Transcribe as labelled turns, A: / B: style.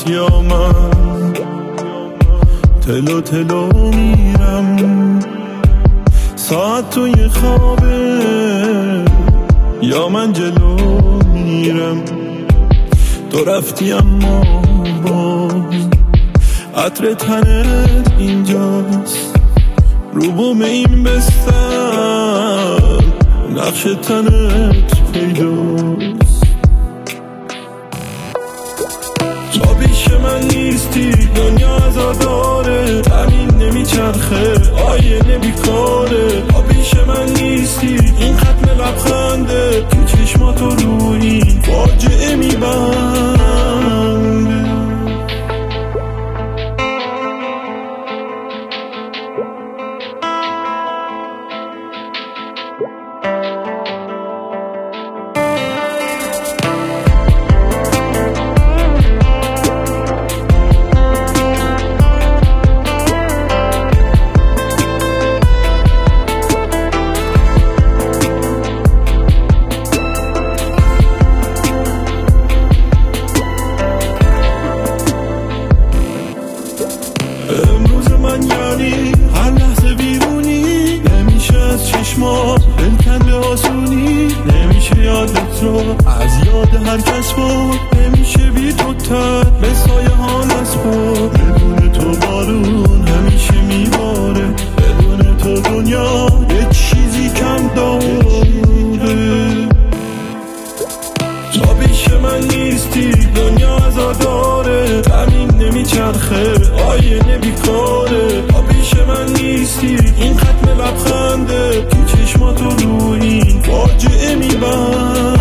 A: یا من تلو تلو میرم، ساعت توی خوابه یا من جلو میرم. تو رفتی اما باز عطر تنت اینجاست، رو بوم این بستر نقش تنت پیداست. تو پیش من نیستی، دنیا ازاداره، زمین نمیچرخه، آینه بیکاره. تو پیش من نیستی، این ختم لبخنده تو چشماتو روی فاجعه میبنده. امروز من یعنی هر لحظه بیرونی، نمیشه از چشمات بلکنده آسونی، نمیشه یادت رو از یاد هر کس بود، نمیشه بی تو تر به سایه ها نسپار. بدون تو بارون همیشه میباره، بدون تو دنیا یه چیزی کم داره. تو پیش من نیستی، دنیا ازاداره، زمین نمیچرخه، آینه بیکاره. تو پیش من نیستی، این ختم لبخنده تو چشماتو روی فاجعه میبنده.